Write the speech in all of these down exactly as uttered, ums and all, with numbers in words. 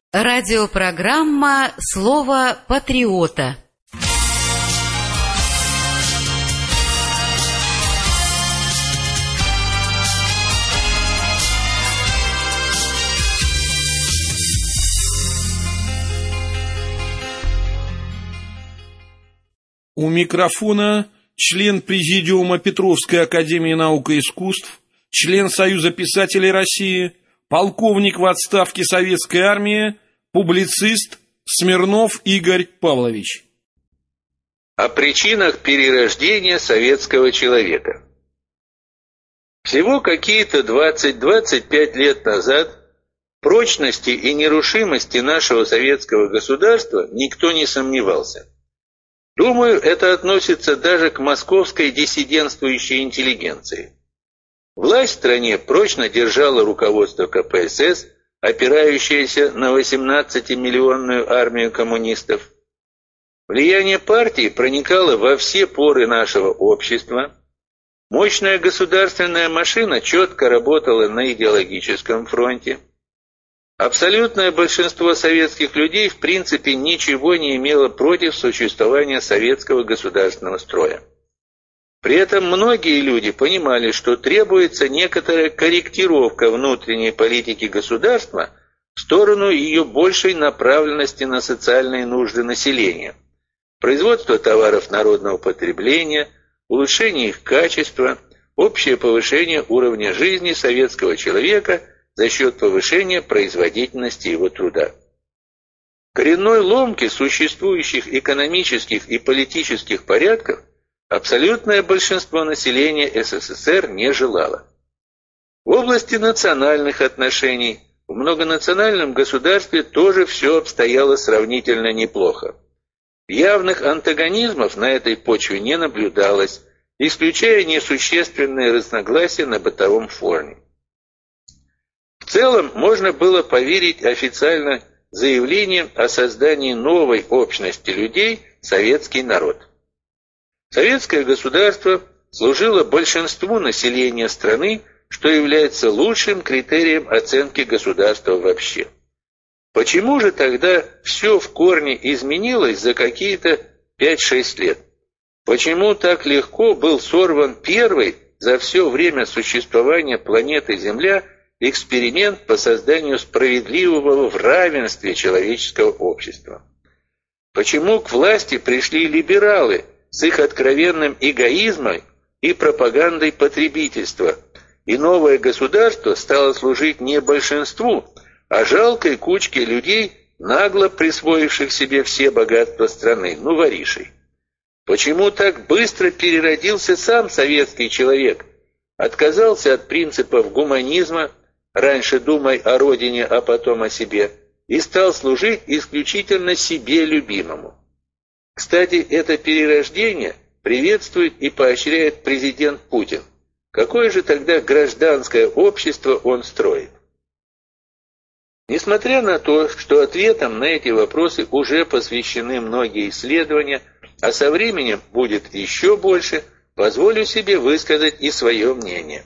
Радиопрограмма «Слово патриота». У микрофона член Президиума Петровской академии наук и искусств, член Союза писателей России, полковник в отставке Советской армии, публицист Смирнов Игорь Павлович. О причинах перерождения советского человека. Всего какие-то двадцать-двадцать пять лет назад в прочности и нерушимости нашего советского государства никто не сомневался. Думаю, это относится даже к московской диссидентствующей интеллигенции. Власть в стране прочно держала руководство ка пэ эс эс, опирающееся на восемнадцатимиллионную армию коммунистов. Влияние партии проникало во все поры нашего общества. Мощная государственная машина четко работала на идеологическом фронте. Абсолютное большинство советских людей в принципе ничего не имело против существования советского государственного строя. При этом многие люди понимали, что требуется некоторая корректировка внутренней политики государства в сторону ее большей направленности на социальные нужды населения, производство товаров народного потребления, улучшение их качества, общее повышение уровня жизни советского человека за счет повышения производительности его труда. Коренной ломки существующих экономических и политических порядков абсолютное большинство населения эс эс эс эр не желало. В области национальных отношений в многонациональном государстве тоже все обстояло сравнительно неплохо. Явных антагонизмов на этой почве не наблюдалось, исключая несущественные разногласия на бытовом фоне. В целом можно было поверить официально заявлениям о создании новой общности людей «советский народ». Советское государство служило большинству населения страны, что является лучшим критерием оценки государства вообще. Почему же тогда все в корне изменилось за какие-то пять-шесть лет? Почему так легко был сорван первый за все время существования планеты Земля эксперимент по созданию справедливого в равенстве человеческого общества? Почему к власти пришли либералы с их откровенным эгоизмом и пропагандой потребительства, и новое государство стало служить не большинству, а жалкой кучке людей, нагло присвоивших себе все богатства страны, ну воришей? Почему так быстро переродился сам советский человек, отказался от принципов гуманизма, раньше думай о родине, а потом о себе, и стал служить исключительно себе любимому? Кстати, это перерождение приветствует и поощряет президент Путин. Какое же тогда гражданское общество он строит? Несмотря на то, что ответом на эти вопросы уже посвящены многие исследования, а со временем будет еще больше, позволю себе высказать и свое мнение.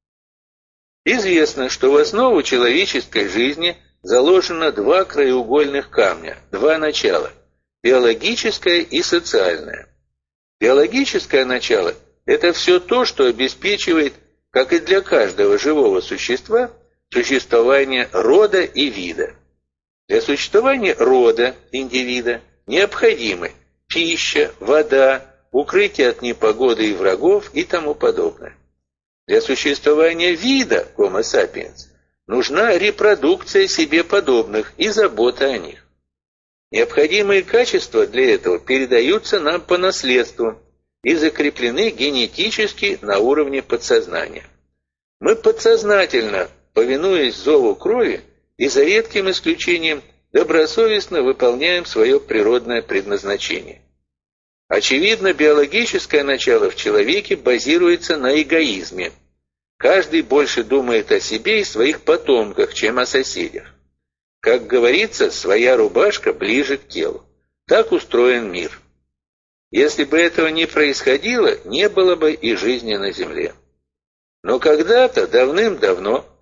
Известно, что в основу человеческой жизни заложено два краеугольных камня, два начала – биологическое и социальное. Биологическое начало – это все то, что обеспечивает, как и для каждого живого существа, существование рода и вида. Для существования рода, индивида, необходимы пища, вода, укрытие от непогоды и врагов и тому подобное. Для существования вида, Homo sapiens, нужна репродукция себе подобных и забота о них. Необходимые качества для этого передаются нам по наследству и закреплены генетически на уровне подсознания. Мы подсознательно, повинуясь зову крови, и за редким исключением добросовестно выполняем свое природное предназначение. Очевидно, биологическое начало в человеке базируется на эгоизме. Каждый больше думает о себе и своих потомках, чем о соседях. Как говорится, своя рубашка ближе к телу. Так устроен мир. Если бы этого не происходило, не было бы и жизни на земле. Но когда-то, давным-давно,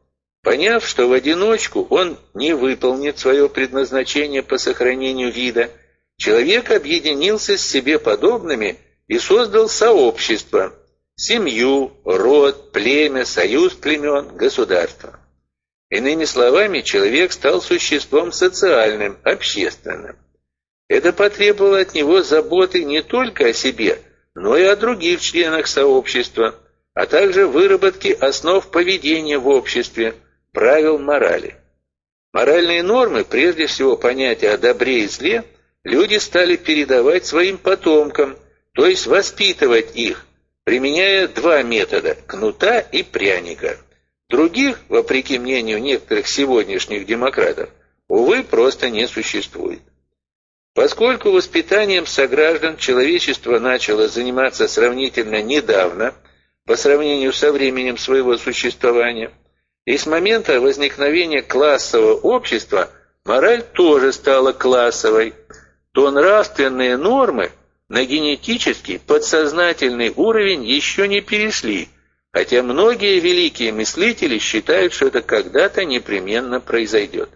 Поняв, что в одиночку он не выполнит свое предназначение по сохранению вида, человек объединился с себе подобными и создал сообщество, семью, род, племя, союз племен, государство. Иными словами, человек стал существом социальным, общественным. Это потребовало от него заботы не только о себе, но и о других членах сообщества, а также выработки основ поведения в обществе, правил морали. Моральные нормы, прежде всего понятия о добре и зле, люди стали передавать своим потомкам, то есть воспитывать их, применяя два метода – кнута и пряника. Других, вопреки мнению некоторых сегодняшних демократов, увы, просто не существует. Поскольку воспитанием сограждан человечество начало заниматься сравнительно недавно, по сравнению со временем своего существования, и с момента возникновения классового общества мораль тоже стала классовой, то нравственные нормы на генетический подсознательный уровень еще не перешли, хотя многие великие мыслители считают, что это когда-то непременно произойдет.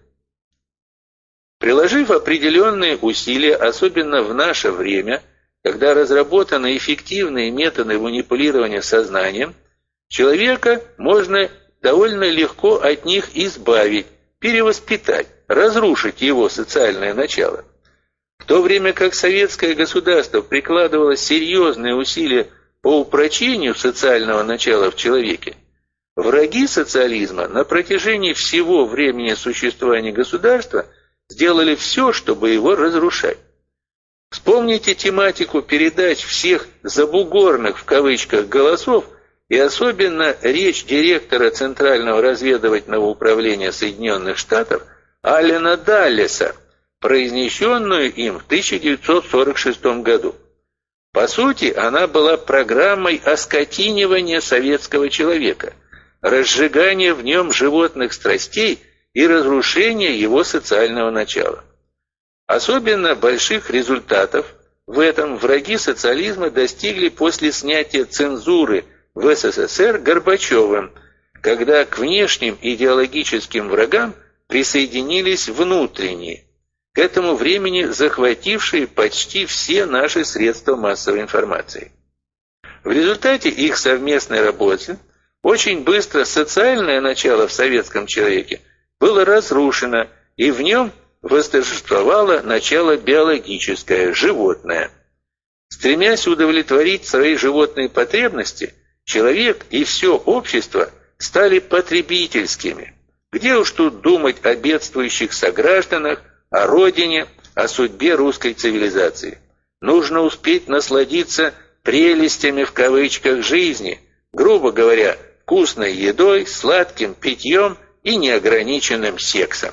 Приложив определенные усилия, особенно в наше время, когда разработаны эффективные методы манипулирования сознанием, человека можно довольно легко от них избавить, перевоспитать, разрушить его социальное начало. В то время как советское государство прикладывало серьезные усилия по упрочению социального начала в человеке, враги социализма на протяжении всего времени существования государства сделали все, чтобы его разрушать. Вспомните тематику передач всех «забугорных» в кавычках голосов и особенно речь директора Центрального разведывательного управления Соединенных Штатов Аллена Даллеса, произнесенную им в тысяча девятьсот сорок шестом году. По сути, она была программой оскотинивания советского человека, разжигания в нем животных страстей и разрушения его социального начала. Особенно больших результатов в этом враги социализма достигли после снятия цензуры в СССР Горбачевым, когда к внешним идеологическим врагам присоединились внутренние, к этому времени захватившие почти все наши средства массовой информации. В результате их совместной работы очень быстро социальное начало в советском человеке было разрушено, и в нем восторжествовало начало биологическое, животное. Стремясь удовлетворить свои животные потребности, человек и все общество стали потребительскими. Где уж тут думать о бедствующих согражданах, о родине, о судьбе русской цивилизации. Нужно успеть насладиться «прелестями» в кавычках жизни, грубо говоря, вкусной едой, сладким питьем и неограниченным сексом.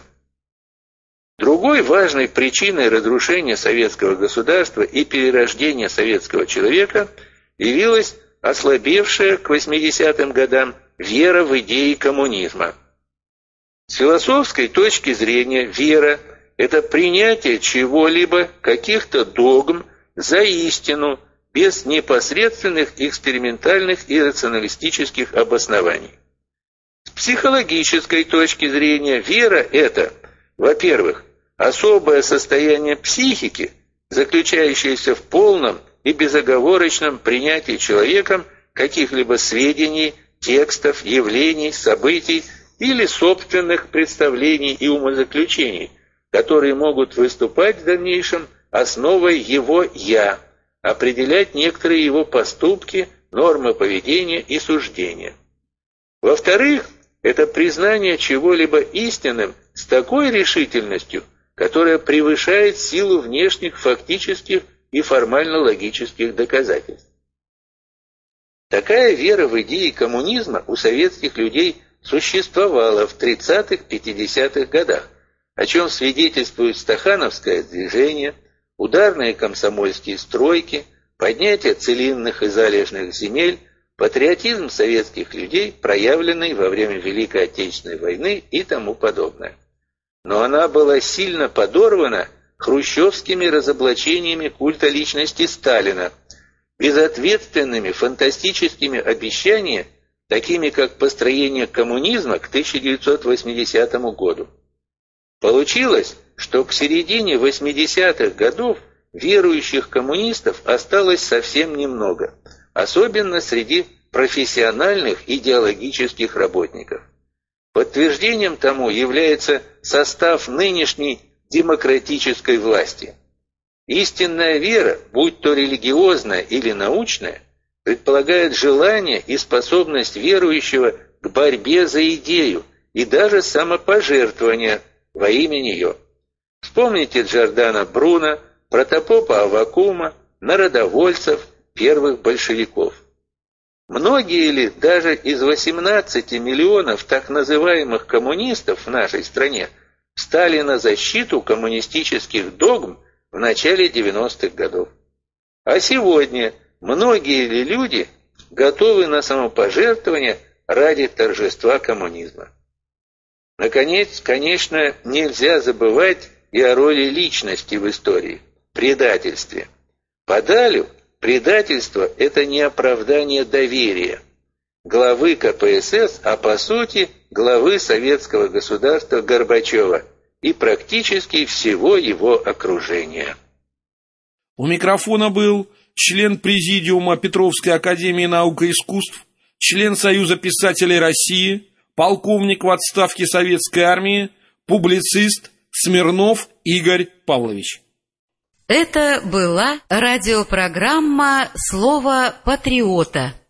Другой важной причиной разрушения советского государства и перерождения советского человека явилась ослабевшая к восьмидесятым годам вера в идеи коммунизма. С философской точки зрения вера – это принятие чего-либо, каких-то догм, за истину, без непосредственных экспериментальных и рационалистических обоснований. С психологической точки зрения вера – это, во-первых, особое состояние психики, заключающееся в полном и безоговорочном принятии человеком каких-либо сведений, текстов, явлений, событий или собственных представлений и умозаключений, которые могут выступать в дальнейшем основой его «я», определять некоторые его поступки, нормы поведения и суждения. Во-вторых, это признание чего-либо истинным с такой решительностью, которая превышает силу внешних фактических и формально-логических доказательств. Такая вера в идеи коммунизма у советских людей существовала в тридцатых-пятидесятых годах, о чем свидетельствует стахановское движение, ударные комсомольские стройки, поднятие целинных и залежных земель, патриотизм советских людей, проявленный во время Великой Отечественной войны и тому подобное. Но она была сильно подорвана хрущевскими разоблачениями культа личности Сталина, безответственными фантастическими обещаниями такими как построение коммунизма к тысяча девятьсот восьмидесятому году. Получилось, что к середине восьмидесятых годов верующих коммунистов осталось совсем немного, особенно среди профессиональных идеологических работников. Подтверждением тому является состав нынешней демократической власти. Истинная вера, будь то религиозная или научная, предполагает желание и способность верующего к борьбе за идею и даже самопожертвование во имя нее. Вспомните Джордано Бруно, протопопа Аввакума, народовольцев, первых большевиков. Многие ли даже из восемнадцати миллионов так называемых коммунистов в нашей стране встали на защиту коммунистических догм в начале девяностых годов? А сегодня многие ли люди готовы на самопожертвование ради торжества коммунизма? Наконец, конечно, нельзя забывать и о роли личности в истории, предательстве. Подалю предательство – это не оправдание доверия главы ка пэ эс эс, а по сути главы советского государства Горбачева и практически всего его окружения. У микрофона был член Президиума Петровской академии наук и искусств, член Союза писателей России, полковник в отставке Советской армии, публицист Смирнов Игорь Павлович. Это была радиопрограмма «Слово патриота».